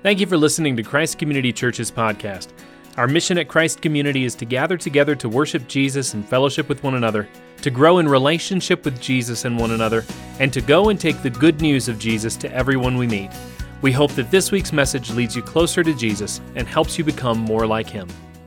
Thank you for listening to Christ Community Church's podcast. Our mission at Christ Community is to gather together to worship Jesus and fellowship with one another, to grow in relationship with Jesus and one another, and to go and take the good news of Jesus to everyone we meet. We hope that this week's message leads you closer to Jesus and helps you become more like Him.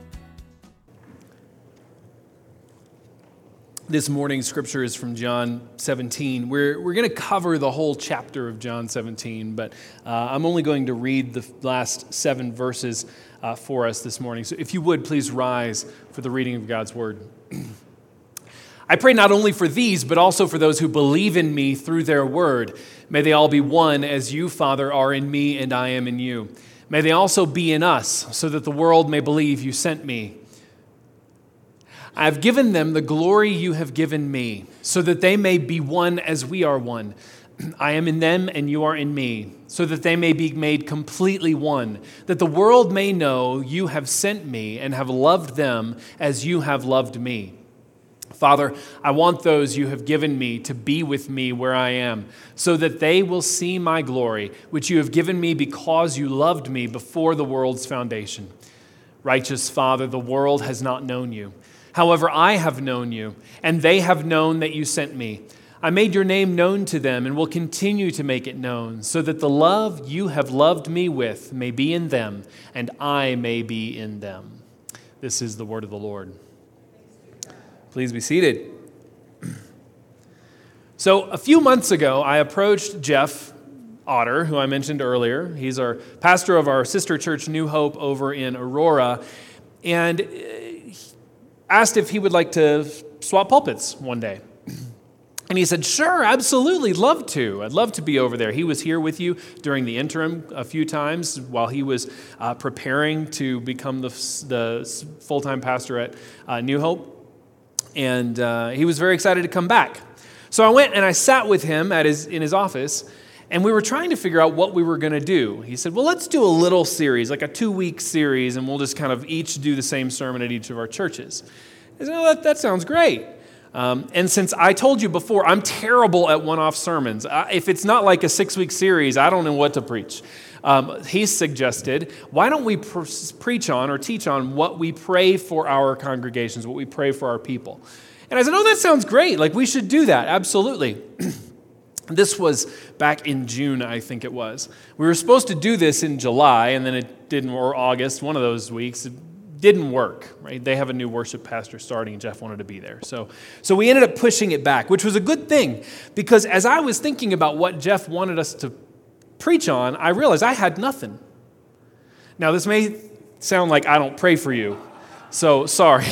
This morning's scripture is from John 17. We're going to cover the whole chapter of John 17, but I'm only going to read the last 7 verses for us this morning. So if you would, please rise for the reading of God's word. I pray not only for these, but also for those who believe in me through their word. May they all be one, as you, Father, are in me and I am in you. May they also be in us, so that the world may believe you sent me. I have given them the glory you have given me, so that they may be one as we are one. I am in them and you are in me, so that they may be made completely one, that the world may know you have sent me and have loved them as you have loved me. Father, I want those you have given me to be with me where I am, so that they will see my glory, which you have given me because you loved me before the world's foundation. Righteous Father, the world has not known you. However, I have known you, and they have known that you sent me. I made your name known to them and will continue to make it known, so that the love you have loved me with may be in them, and I may be in them. This is the word of the Lord. Please be seated. So a few months ago, I approached Jeff Otter, who I mentioned earlier. He's our pastor of our sister church, New Hope, over in Aurora, and asked if he would like to swap pulpits one day. And he said, sure, absolutely, love to. I'd love to be over there. He was here with you during the interim a few times while he was preparing to become the full-time pastor at New Hope. And he was very excited to come back. So I went and I sat with him in his office, and we were trying to figure out what we were going to do. He said, well, let's do a little series, like a 2-week series, and we'll just kind of each do the same sermon at each of our churches. I said, oh, that sounds great. And since I told you before, I'm terrible at one-off sermons. If it's not like a 6-week series, I don't know what to preach. He suggested, why don't we preach on or teach on what we pray for our congregations, what we pray for our people? And I said, oh, that sounds great. Like, we should do that. Absolutely. This was back in June, I think it was. We were supposed to do this in July, and then it didn't, or August, one of those weeks. It didn't work, right? They have a new worship pastor starting, and Jeff wanted to be there. So we ended up pushing it back, which was a good thing, because as I was thinking about what Jeff wanted us to preach on, I realized I had nothing. Now, this may sound like I don't pray for you, so sorry.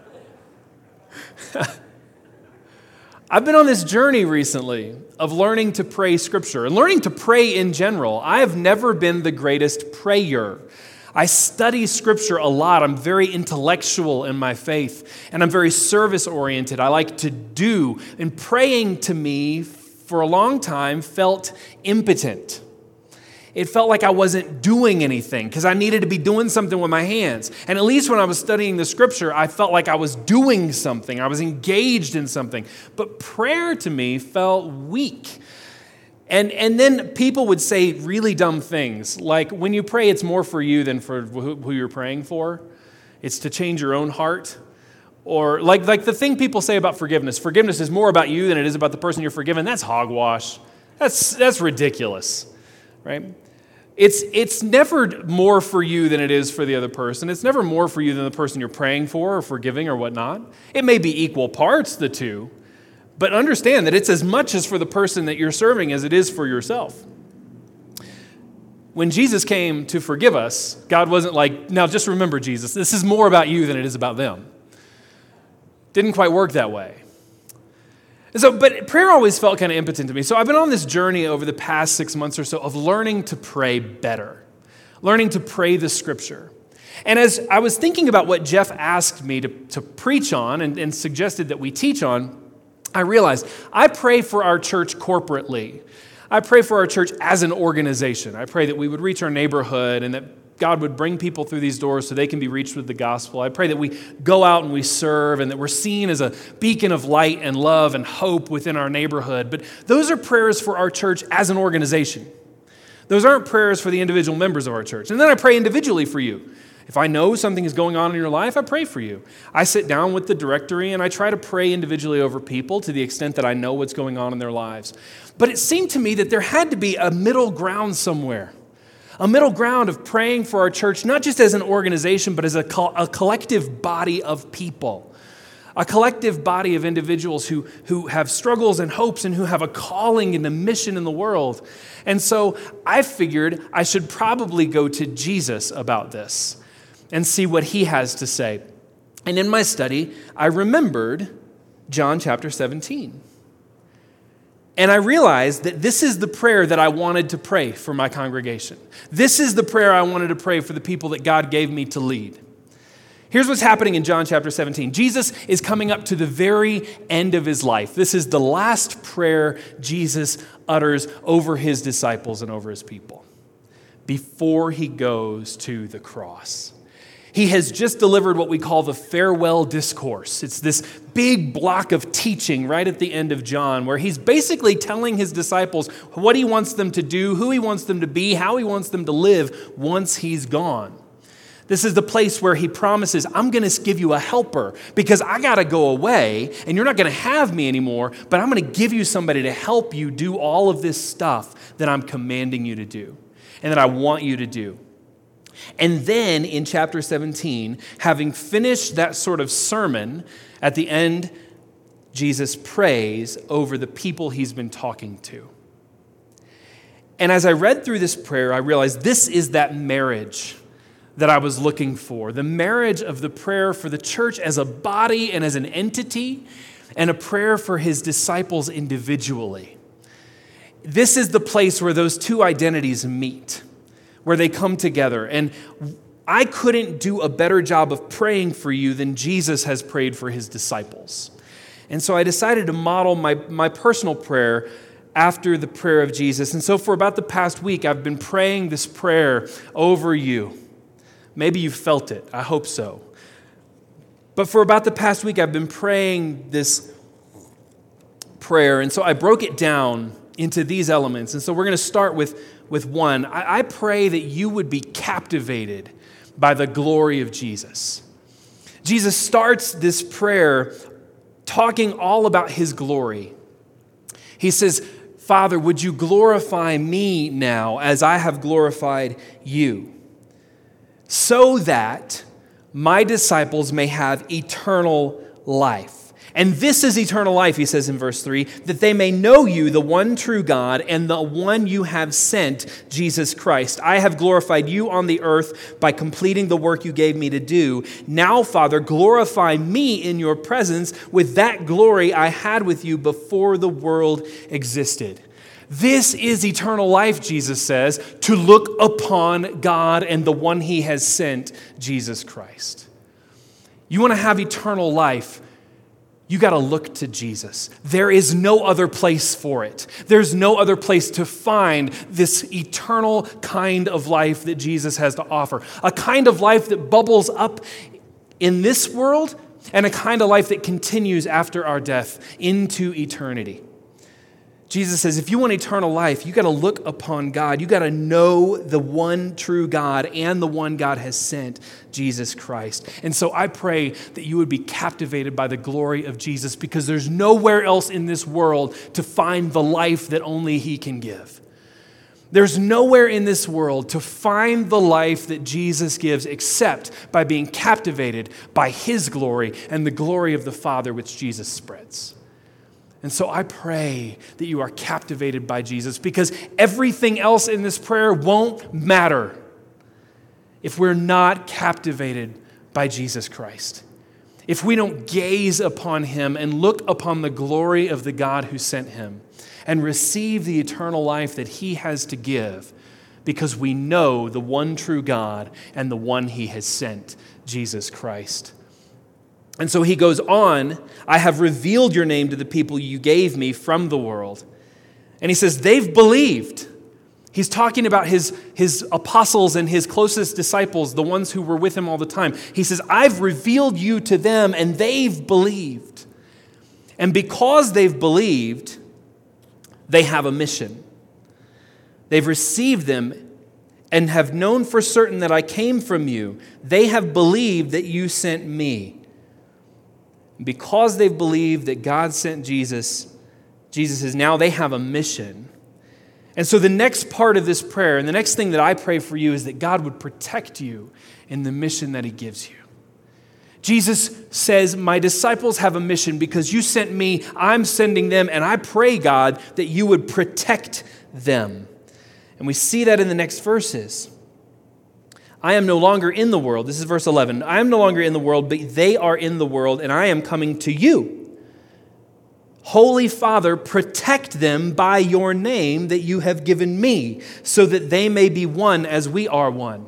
I've been on this journey recently of learning to pray Scripture and learning to pray in general. I have never been the greatest prayer. I study Scripture a lot. I'm very intellectual in my faith, and I'm very service-oriented. I like to do, and praying to me for a long time felt impotent. It felt like I wasn't doing anything because I needed to be doing something with my hands. And at least when I was studying the Scripture, I felt like I was doing something. I was engaged in something. But prayer to me felt weak. And then people would say really dumb things, like when you pray, it's more for you than for who you're praying for. It's to change your own heart. Or like the thing people say about forgiveness. Forgiveness is more about you than it is about the person you're forgiven. That's hogwash. That's ridiculous. Right? It's never more for you than it is for the other person. It's never more for you than the person you're praying for or forgiving or whatnot. It may be equal parts, the two, but understand that it's as much as for the person that you're serving as it is for yourself. When Jesus came to forgive us, God wasn't like, now just remember, Jesus, this is more about you than it is about them. Didn't quite work that way. But prayer always felt kind of impotent to me. So I've been on this journey over the past 6 months or so of learning to pray better, learning to pray the Scripture. And as I was thinking about what Jeff asked me to preach on and suggested that we teach on, I realized I pray for our church corporately. I pray for our church as an organization. I pray that we would reach our neighborhood and that God would bring people through these doors so they can be reached with the gospel. I pray that we go out and we serve and that we're seen as a beacon of light and love and hope within our neighborhood. But those are prayers for our church as an organization. Those aren't prayers for the individual members of our church. And then I pray individually for you. If I know something is going on in your life, I pray for you. I sit down with the directory and I try to pray individually over people to the extent that I know what's going on in their lives. But it seemed to me that there had to be a middle ground somewhere. A middle ground of praying for our church, not just as an organization, but as a collective body of people. A collective body of individuals who have struggles and hopes and who have a calling and a mission in the world. And so I figured I should probably go to Jesus about this and see what he has to say. And in my study, I remembered John chapter 17. And I realized that this is the prayer that I wanted to pray for my congregation. This is the prayer I wanted to pray for the people that God gave me to lead. Here's what's happening in John chapter 17. Jesus is coming up to the very end of his life. This is the last prayer Jesus utters over his disciples and over his people before he goes to the cross. He has just delivered what we call the farewell discourse. It's this big block of teaching right at the end of John where he's basically telling his disciples what he wants them to do, who he wants them to be, how he wants them to live once he's gone. This is the place where he promises, I'm going to give you a helper because I got to go away and you're not going to have me anymore, but I'm going to give you somebody to help you do all of this stuff that I'm commanding you to do and that I want you to do. And then in chapter 17, having finished that sort of sermon, at the end, Jesus prays over the people he's been talking to. And as I read through this prayer, I realized this is that marriage that I was looking for. The marriage of the prayer for the church as a body and as an entity, and a prayer for his disciples individually. This is the place where those two identities meet, where they come together. And I couldn't do a better job of praying for you than Jesus has prayed for his disciples. And so I decided to model my personal prayer after the prayer of Jesus. And so for about the past week, I've been praying this prayer over you. Maybe you've felt it. I hope so. But for about the past week, I've been praying this prayer. And so I broke it down into these elements. And so we're going to start with one. I pray that you would be captivated by the glory of Jesus. Jesus starts this prayer talking all about his glory. He says, Father, would you glorify me now as I have glorified you, so that my disciples may have eternal life. And this is eternal life, he says in verse 3, that they may know you, the one true God, and the one you have sent, Jesus Christ. I have glorified you on the earth by completing the work you gave me to do. Now, Father, glorify me in your presence with that glory I had with you before the world existed. This is eternal life, Jesus says, to look upon God and the one he has sent, Jesus Christ. You want to have eternal life, you got to look to Jesus. There is no other place for it. There's no other place to find this eternal kind of life that Jesus has to offer. A kind of life that bubbles up in this world and a kind of life that continues after our death into eternity. Jesus says, if you want eternal life, you got to look upon God. You got to know the one true God and the one God has sent, Jesus Christ. And so I pray that you would be captivated by the glory of Jesus, because there's nowhere else in this world to find the life that only he can give. There's nowhere in this world to find the life that Jesus gives except by being captivated by his glory and the glory of the Father which Jesus spreads. And so I pray that you are captivated by Jesus, because everything else in this prayer won't matter if we're not captivated by Jesus Christ. If we don't gaze upon him and look upon the glory of the God who sent him and receive the eternal life that he has to give, because we know the one true God and the one he has sent, Jesus Christ. And so he goes on, I have revealed your name to the people you gave me from the world. And he says, they've believed. He's talking about his apostles and his closest disciples, the ones who were with him all the time. He says, I've revealed you to them and they've believed. And because they've believed, they have a mission. They've received them and have known for certain that I came from you. They have believed that you sent me. Because they've believed that God sent Jesus, Jesus is now, they have a mission. And so the next part of this prayer, and the next thing that I pray for you, is that God would protect you in the mission that he gives you. Jesus says, my disciples have a mission because you sent me, I'm sending them, and I pray, God, that you would protect them. And we see that in the next verses. I am no longer in the world. This is verse 11. I am no longer in the world, but they are in the world, and I am coming to you. Holy Father, protect them by your name that you have given me, so that they may be one as we are one.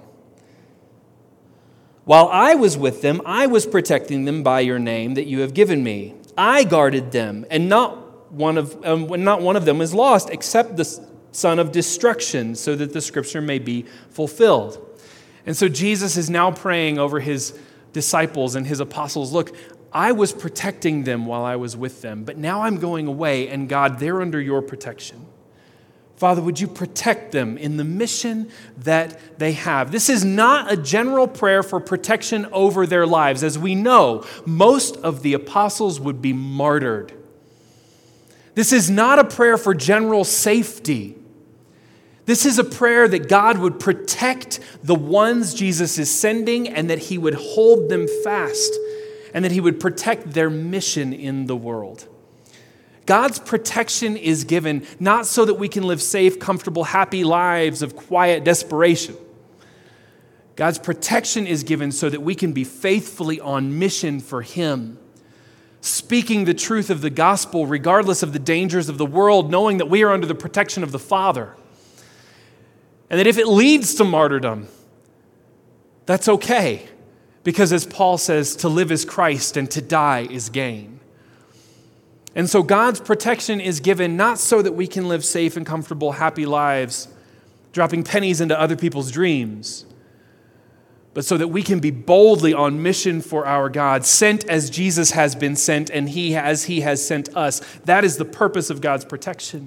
While I was with them, I was protecting them by your name that you have given me. I guarded them, and not one of them is lost, except the son of destruction, so that the scripture may be fulfilled. And so Jesus is now praying over his disciples and his apostles. Look, I was protecting them while I was with them, but now I'm going away, and God, they're under your protection. Father, would you protect them in the mission that they have? This is not a general prayer for protection over their lives. As we know, most of the apostles would be martyred. This is not a prayer for general safety. This is a prayer that God would protect the ones Jesus is sending, and that he would hold them fast, and that he would protect their mission in the world. God's protection is given not so that we can live safe, comfortable, happy lives of quiet desperation. God's protection is given so that we can be faithfully on mission for him, speaking the truth of the gospel regardless of the dangers of the world, knowing that we are under the protection of the Father. And that if it leads to martyrdom, that's okay. Because as Paul says, to live is Christ and to die is gain. And so God's protection is given not so that we can live safe and comfortable, happy lives, dropping pennies into other people's dreams, but so that we can be boldly on mission for our God, sent as Jesus has been sent, and as he has sent us. That is the purpose of God's protection.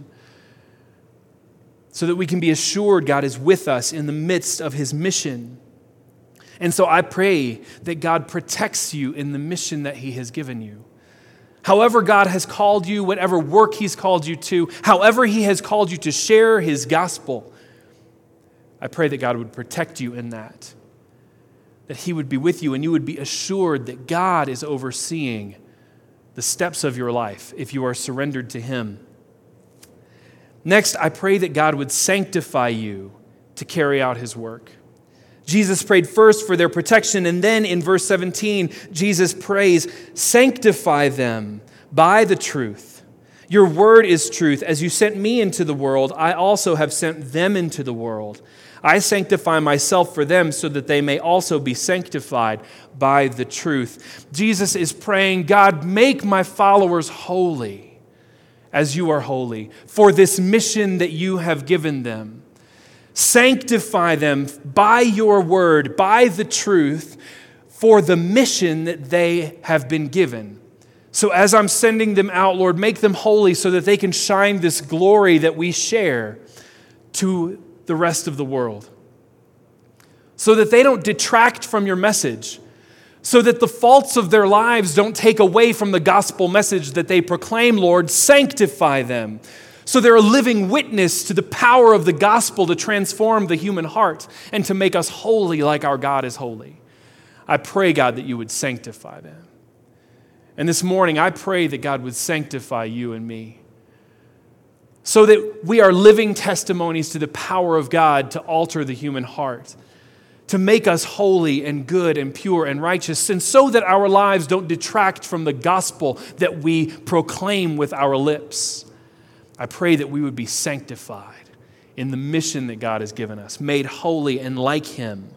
So that we can be assured God is with us in the midst of his mission. And so I pray that God protects you in the mission that he has given you. However God has called you, whatever work he's called you to, however he has called you to share his gospel, I pray that God would protect you in that he would be with you, and you would be assured that God is overseeing the steps of your life if you are surrendered to him. Next, I pray that God would sanctify you to carry out his work. Jesus prayed first for their protection, and then in verse 17, Jesus prays, sanctify them by the truth. Your word is truth. As you sent me into the world, I also have sent them into the world. I sanctify myself for them so that they may also be sanctified by the truth. Jesus is praying, God, make my followers holy as you are holy for this mission that you have given them. Sanctify them by your word, by the truth, for the mission that they have been given. So as I'm sending them out, Lord, make them holy so that they can shine this glory that we share to the rest of the world. So that they don't detract from your message. So that the faults of their lives don't take away from the gospel message that they proclaim, Lord, sanctify them. So they're a living witness to the power of the gospel to transform the human heart and to make us holy like our God is holy. I pray, God, that you would sanctify them. And this morning, I pray that God would sanctify you and me so that we are living testimonies to the power of God to alter the human heart, to make us holy and good and pure and righteous, and so that our lives don't detract from the gospel that we proclaim with our lips. I pray that we would be sanctified in the mission that God has given us, made holy and like him.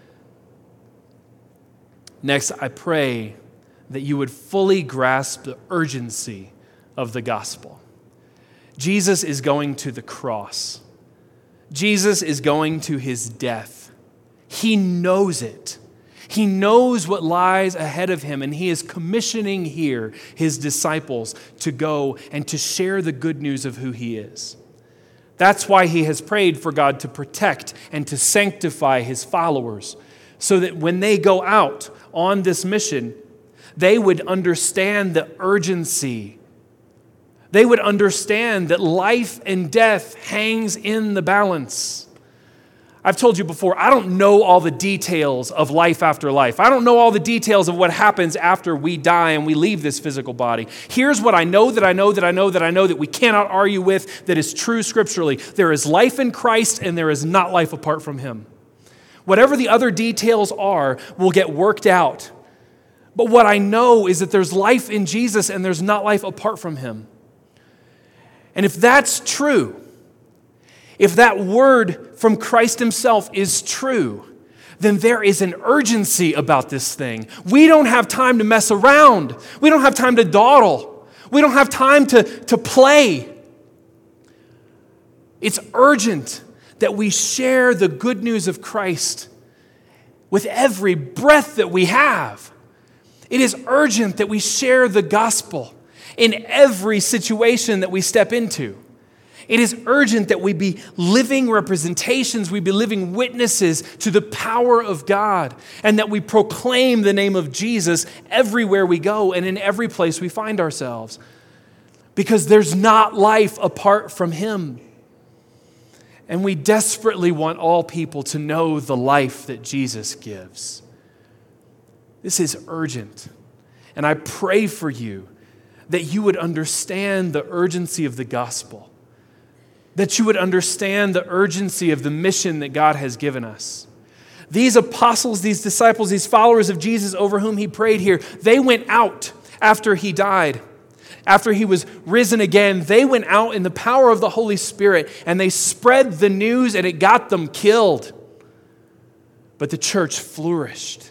Next, I pray that you would fully grasp the urgency of the gospel. Jesus is going to the cross. Jesus is going to his death. He knows it. He knows what lies ahead of him, and he is commissioning here his disciples to go and to share the good news of who he is. That's why he has prayed for God to protect and to sanctify his followers, so that when they go out on this mission, they would understand the urgency. They would understand that life and death hangs in the balance. I've told you before, I don't know all the details of life after life. I don't know all the details of what happens after we die and we leave this physical body. Here's what I know that we cannot argue with, that is true scripturally. There is life in Christ and there is not life apart from him. Whatever the other details are will get worked out. But what I know is that there's life in Jesus and there's not life apart from him. And if that's true, if that word from Christ himself is true, then there is an urgency about this thing. We don't have time to mess around. We don't have time to dawdle. We don't have time to play. It's urgent that we share the good news of Christ with every breath that we have. It is urgent that we share the gospel in every situation that we step into. It is urgent that we be living representations, we be living witnesses to the power of God, and that we proclaim the name of Jesus everywhere we go and in every place we find ourselves. Because there's not life apart from him. And we desperately want all people to know the life that Jesus gives. This is urgent. And I pray for you that you would understand the urgency of the gospel. That you would understand the urgency of the mission that God has given us. These apostles, these disciples, these followers of Jesus over whom he prayed here, they went out after he died. After he was risen again, they went out in the power of the Holy Spirit and they spread the news and it got them killed. But the church flourished.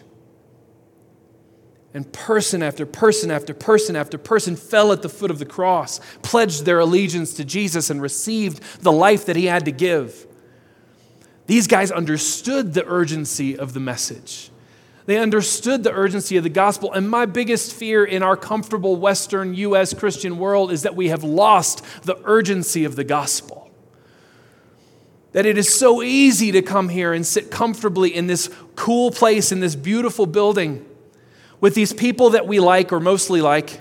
And person after person after person after person fell at the foot of the cross, pledged their allegiance to Jesus and received the life that he had to give. These guys understood the urgency of the message. They understood the urgency of the gospel. And my biggest fear in our comfortable Western U.S. Christian world is that we have lost the urgency of the gospel. That it is so easy to come here and sit comfortably in this cool place, in this beautiful building, with these people that we like or mostly like,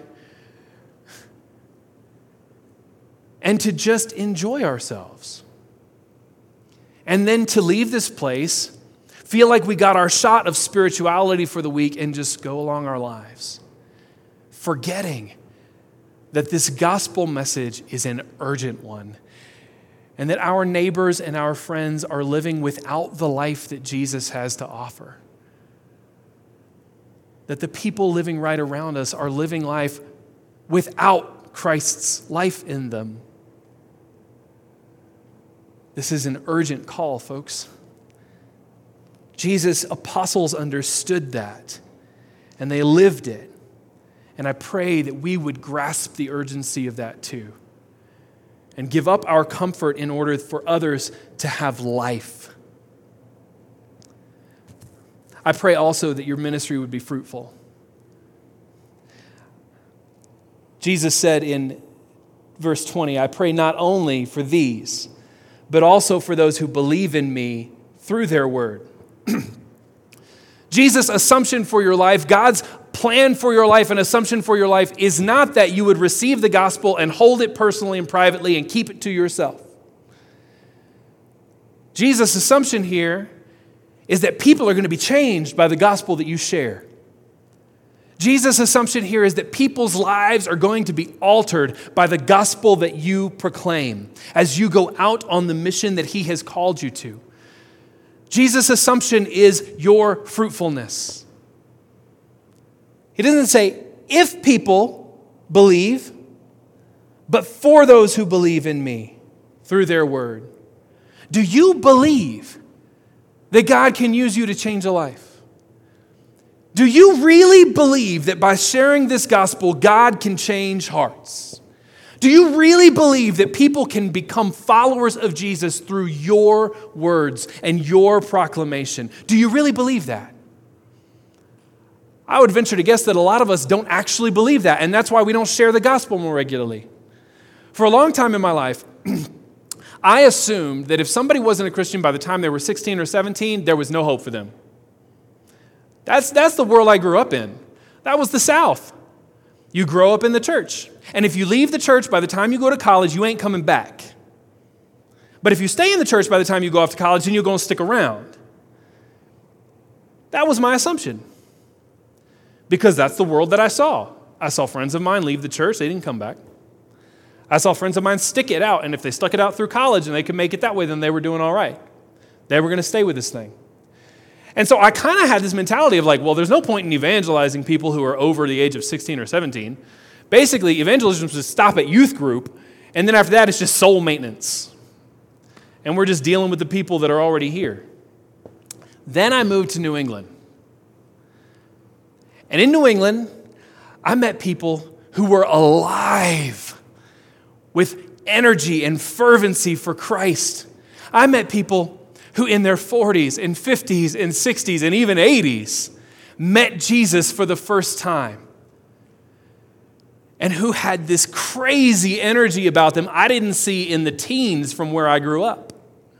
and to just enjoy ourselves. And then to leave this place, feel like we got our shot of spirituality for the week and just go along our lives, forgetting that this gospel message is an urgent one, and that our neighbors and our friends are living without the life that Jesus has to offer. That the people living right around us are living life without Christ's life in them. This is an urgent call, folks. Jesus' apostles understood that, and they lived it. And I pray that we would grasp the urgency of that too, and give up our comfort in order for others to have life. I pray also that your ministry would be fruitful. Jesus said in verse 20, I pray not only for these, but also for those who believe in me through their word. Jesus' assumption for your life, God's plan for your life and assumption for your life is not that you would receive the gospel and hold it personally and privately and keep it to yourself. Jesus' assumption here is that people are going to be changed by the gospel that you share. Jesus' assumption here is that people's lives are going to be altered by the gospel that you proclaim as you go out on the mission that he has called you to. Jesus' assumption is your fruitfulness. He doesn't say, if people believe, but for those who believe in me through their word. Do you believe that God can use you to change a life? Do you really believe that by sharing this gospel, God can change hearts? Do you really believe that people can become followers of Jesus through your words and your proclamation? Do you really believe that? I would venture to guess that a lot of us don't actually believe that, and that's why we don't share the gospel more regularly. For a long time in my life, I assumed that if somebody wasn't a Christian by the time they were 16 or 17, there was no hope for them. That's the world I grew up in. That was the South. You grow up in the church. And if you leave the church by the time you go to college, you ain't coming back. But if you stay in the church by the time you go off to college, then you're going to stick around. That was my assumption. Because that's the world that I saw. I saw friends of mine leave the church, they didn't come back. I saw friends of mine stick it out, and if they stuck it out through college and they could make it that way, then they were doing all right. They were going to stay with this thing. And so I kind of had this mentality of like, well, there's no point in evangelizing people who are over the age of 16 or 17. Basically, evangelism should stop at youth group, and then after that, it's just soul maintenance. And we're just dealing with the people that are already here. Then I moved to New England. And in New England, I met people who were alive with energy and fervency for Christ. I met people who in their 40s and 50s and 60s and even 80s met Jesus for the first time and who had this crazy energy about them I didn't see in the teens from where I grew up.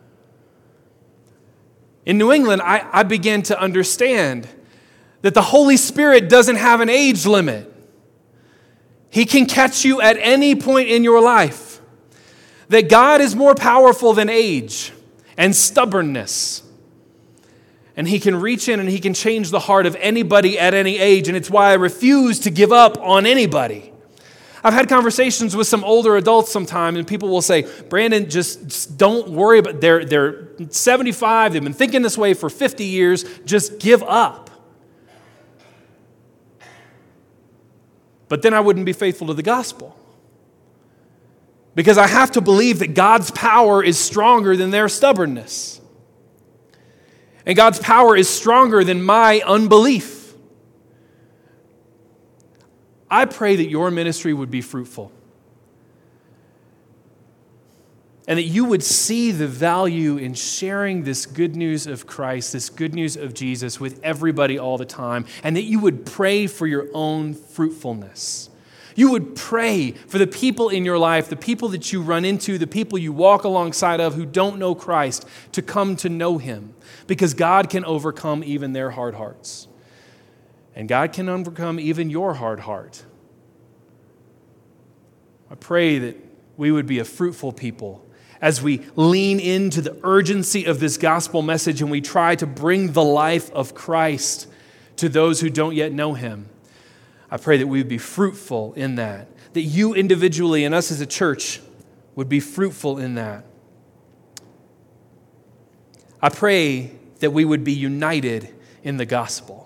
In New England, I began to understand that the Holy Spirit doesn't have an age limit. He can catch you at any point in your life. That God is more powerful than age and stubbornness. And He can reach in and He can change the heart of anybody at any age. And it's why I refuse to give up on anybody. I've had conversations with some older adults sometimes, and people will say, Brandon, just don't worry about it. They're 75, they've been thinking this way for 50 years, just give up. But then I wouldn't be faithful to the gospel. Because I have to believe that God's power is stronger than their stubbornness. And God's power is stronger than my unbelief. I pray that your ministry would be fruitful. And that you would see the value in sharing this good news of Christ, this good news of Jesus with everybody all the time. And that you would pray for your own fruitfulness. You would pray for the people in your life, the people that you run into, the people you walk alongside of who don't know Christ, to come to know Him. Because God can overcome even their hard hearts. And God can overcome even your hard heart. I pray that we would be a fruitful people as we lean into the urgency of this gospel message and we try to bring the life of Christ to those who don't yet know Him. I pray that we would be fruitful in that you individually and us as a church would be fruitful in that. I pray that we would be united in the gospel.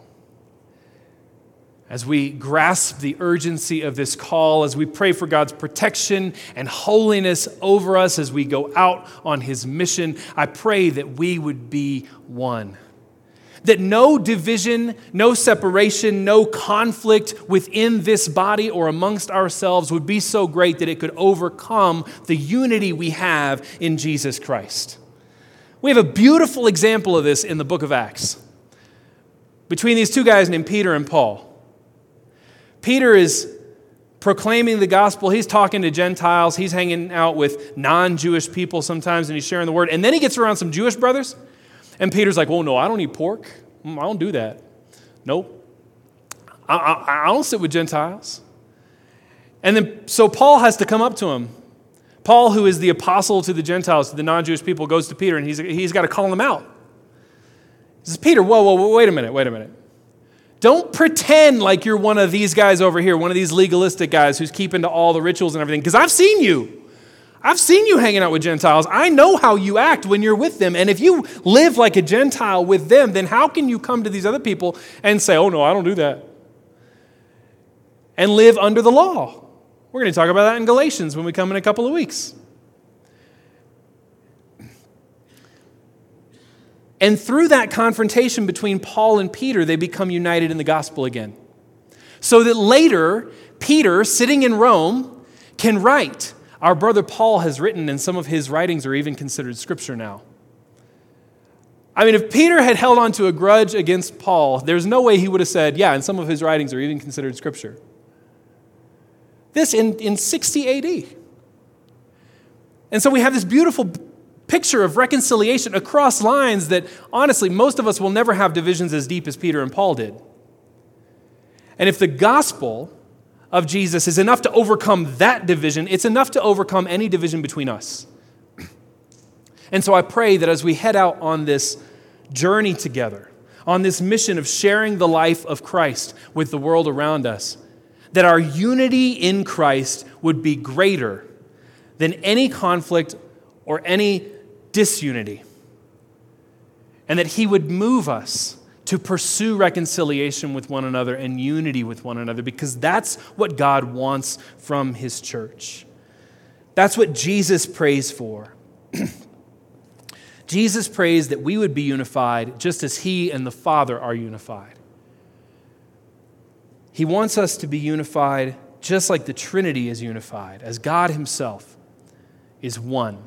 As we grasp the urgency of this call, as we pray for God's protection and holiness over us as we go out on His mission, I pray that we would be one. That no division, no separation, no conflict within this body or amongst ourselves would be so great that it could overcome the unity we have in Jesus Christ. We have a beautiful example of this in the book of Acts. Between these two guys named Peter and Paul. Peter is proclaiming the gospel. He's talking to Gentiles. He's hanging out with non-Jewish people sometimes, and he's sharing the word. And then he gets around some Jewish brothers, and Peter's like, "Oh no, I don't eat pork. I don't do that. Nope. I don't sit with Gentiles." And then so Paul has to come up to him. Paul, who is the apostle to the Gentiles, to the non-Jewish people, goes to Peter, and he's got to call him out. He says, "Peter, whoa, wait a minute. Don't pretend like you're one of these guys over here, one of these legalistic guys who's keeping to all the rituals and everything, because I've seen you. I've seen you hanging out with Gentiles. I know how you act when you're with them. And if you live like a Gentile with them, then how can you come to these other people and say, oh, no, I don't do that, and live under the law?" We're going to talk about that in Galatians when we come in a couple of weeks. And through that confrontation between Paul and Peter, they become united in the gospel again. So that later, Peter, sitting in Rome, can write, our brother Paul has written, and some of his writings are even considered scripture now. I mean, if Peter had held on to a grudge against Paul, there's no way he would have said, yeah, and some of his writings are even considered scripture. This in 60 AD. And so we have this beautiful picture of reconciliation across lines that, honestly, most of us will never have divisions as deep as Peter and Paul did. And if the gospel of Jesus is enough to overcome that division, it's enough to overcome any division between us. And so I pray that as we head out on this journey together, on this mission of sharing the life of Christ with the world around us, that our unity in Christ would be greater than any conflict or any disunity. And that He would move us to pursue reconciliation with one another and unity with one another, because that's what God wants from His church. That's what Jesus prays for. Jesus prays that we would be unified just as He and the Father are unified. He wants us to be unified just like the Trinity is unified, as God Himself is one.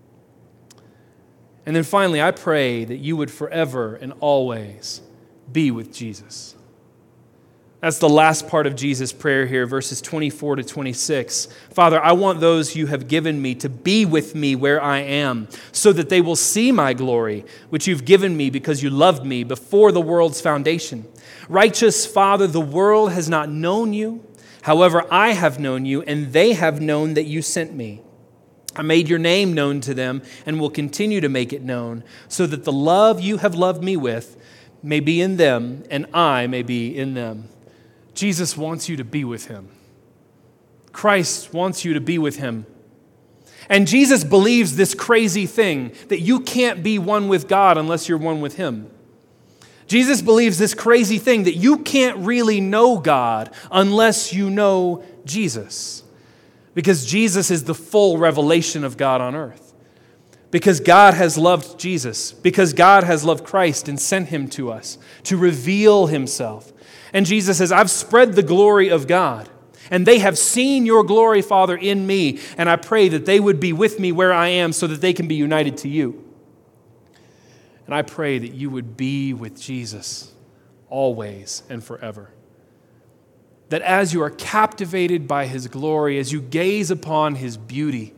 And then finally, I pray that you would forever and always be with Jesus. That's the last part of Jesus' prayer here, verses 24 to 26. Father, I want those you have given me to be with me where I am, so that they will see my glory, which you've given me because you loved me before the world's foundation. Righteous Father, the world has not known you. However, I have known you, and they have known that you sent me. I made your name known to them and will continue to make it known, so that the love you have loved me with may be in them and I may be in them. Jesus wants you to be with Him. Christ wants you to be with Him. And Jesus believes this crazy thing, that you can't be one with God unless you're one with Him. Jesus believes this crazy thing, that you can't really know God unless you know Jesus. Because Jesus is the full revelation of God on earth. Because God has loved Jesus. Because God has loved Christ and sent Him to us to reveal Himself. And Jesus says, I've spread the glory of God, and they have seen your glory, Father, in me, and I pray that they would be with me where I am so that they can be united to you. And I pray that you would be with Jesus always and forever. That as you are captivated by His glory, as you gaze upon His beauty,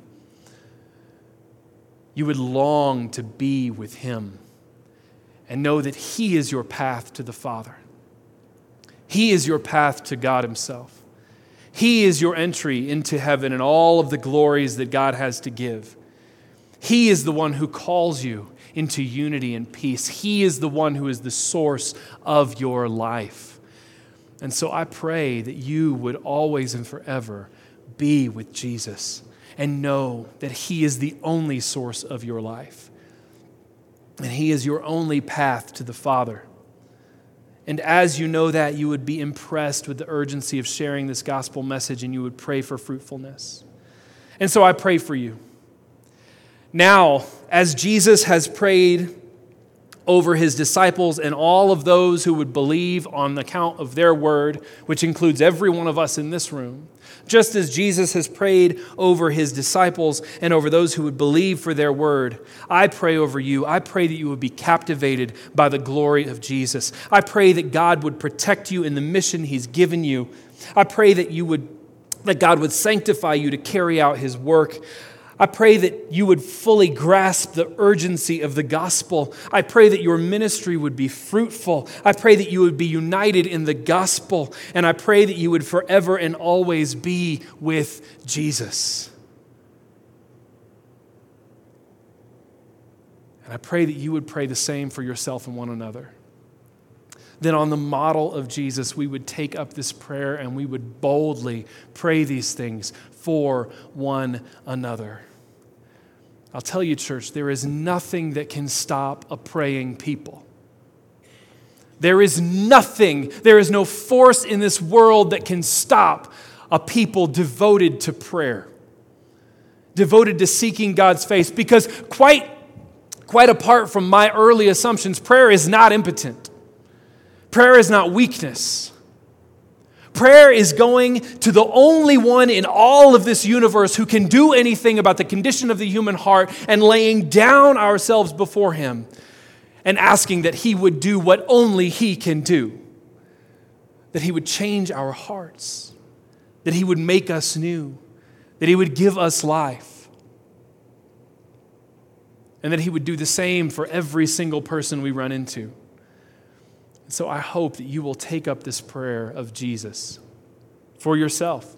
you would long to be with Him and know that He is your path to the Father. He is your path to God Himself. He is your entry into heaven and all of the glories that God has to give. He is the one who calls you into unity and peace. He is the one who is the source of your life. And so I pray that you would always and forever be with Jesus and know that He is the only source of your life. And He is your only path to the Father. And as you know that, you would be impressed with the urgency of sharing this gospel message, and you would pray for fruitfulness. And so I pray for you. Now, as Jesus has prayed over His disciples and all of those who would believe on account of their word, which includes every one of us in this room, just as Jesus has prayed over His disciples and over those who would believe for their word, I pray over you. I pray that you would be captivated by the glory of Jesus. I pray that God would protect you in the mission He's given you. I pray that God would sanctify you to carry out His work. I pray that you would fully grasp the urgency of the gospel. I pray that your ministry would be fruitful. I pray that you would be united in the gospel. And I pray that you would forever and always be with Jesus. And I pray that you would pray the same for yourself and one another. Then on the model of Jesus, we would take up this prayer and we would boldly pray these things for one another. I'll tell you, church, there is nothing that can stop a praying people. There is no force in this world that can stop a people devoted to prayer, devoted to seeking God's face, because quite apart from my early assumptions, prayer is not impotent. Prayer is not weakness. Prayer is going to the only one in all of this universe who can do anything about the condition of the human heart, and laying down ourselves before Him and asking that He would do what only He can do. That He would change our hearts. That He would make us new. That He would give us life. and that he would do the same for every single person we run into. So I hope that you will take up this prayer of Jesus for yourself.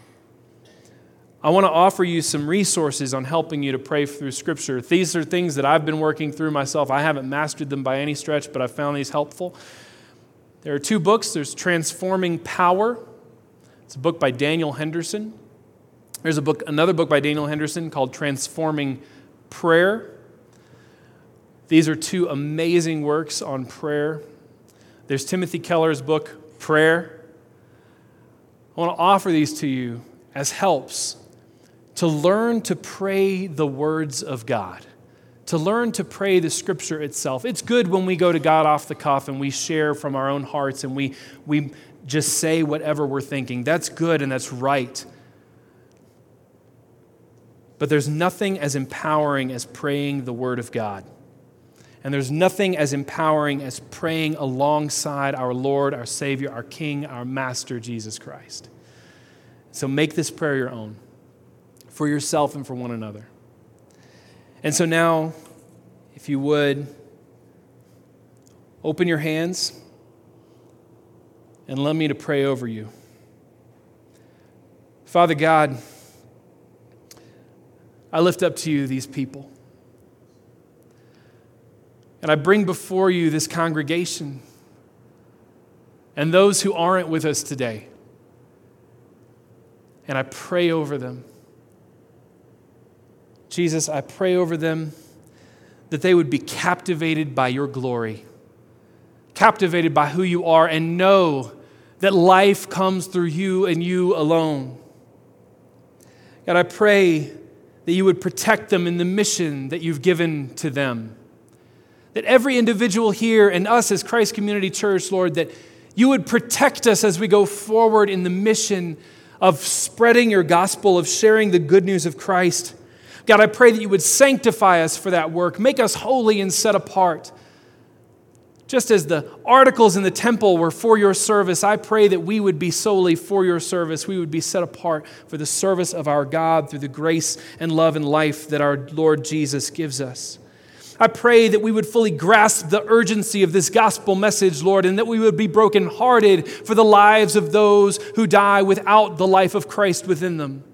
I want to offer you some resources on helping you to pray through Scripture. These are things that I've been working through myself. I haven't mastered them by any stretch, but I found these helpful. There are 2 books. There's Transforming Power. It's a book by Daniel Henderson. There's another book by Daniel Henderson called Transforming Prayer. These are 2 amazing works on prayer. There's Timothy Keller's book, Prayer. I want to offer these to you as helps to learn to pray the words of God, to learn to pray the Scripture itself. It's good when we go to God off the cuff and we share from our own hearts and we just say whatever we're thinking. That's good and that's right. But there's nothing as empowering as praying the Word of God. And there's nothing as empowering as praying alongside our Lord, our Savior, our King, our Master, Jesus Christ. So make this prayer your own, for yourself and for one another. And so now, if you would, open your hands and let me to pray over you. Father God, I lift up to you these people. And I bring before you this congregation and those who aren't with us today. And I pray over them. Jesus, I pray over them that they would be captivated by your glory, captivated by who you are, and know that life comes through you and you alone. God, I pray that you would protect them in the mission that you've given to them. That every individual here and us as Christ Community Church, Lord, that you would protect us as we go forward in the mission of spreading your gospel, of sharing the good news of Christ. God, I pray that you would sanctify us for that work. Make us holy and set apart. Just as the articles in the temple were for your service, I pray that we would be solely for your service. We would be set apart for the service of our God through the grace and love and life that our Lord Jesus gives us. I pray that we would fully grasp the urgency of this gospel message, Lord, and that we would be brokenhearted for the lives of those who die without the life of Christ within them.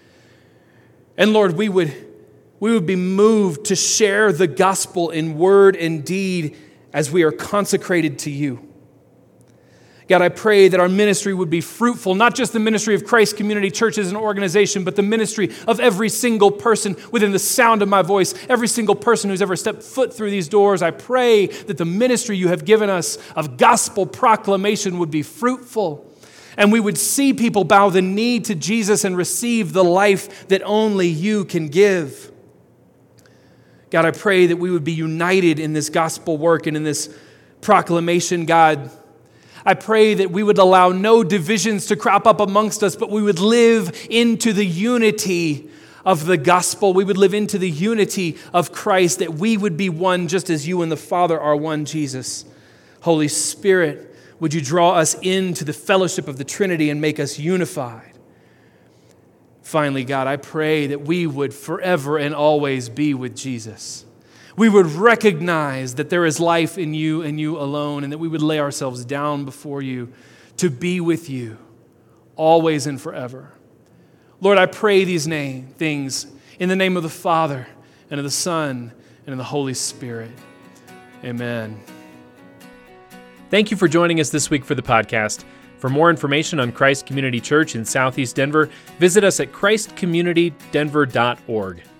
And Lord, we would be moved to share the gospel in word and deed as we are consecrated to you. God, I pray that our ministry would be fruitful, not just the ministry of Christ Community Church as an organization, but the ministry of every single person within the sound of my voice, every single person who's ever stepped foot through these doors. I pray that the ministry you have given us of gospel proclamation would be fruitful, and we would see people bow the knee to Jesus and receive the life that only you can give. God, I pray that we would be united in this gospel work and in this proclamation, God. I pray that we would allow no divisions to crop up amongst us, but we would live into the unity of the gospel. We would live into the unity of Christ, that we would be one just as you and the Father are one, Jesus. Holy Spirit, would you draw us into the fellowship of the Trinity and make us unified? Finally, God, I pray that we would forever and always be with Jesus. We would recognize that there is life in you and you alone, and that we would lay ourselves down before you to be with you always and forever. Lord, I pray these things in the name of the Father and of the Son and of the Holy Spirit. Amen. Thank you for joining us this week for the podcast. For more information on Christ Community Church in Southeast Denver, visit us at christcommunitydenver.org.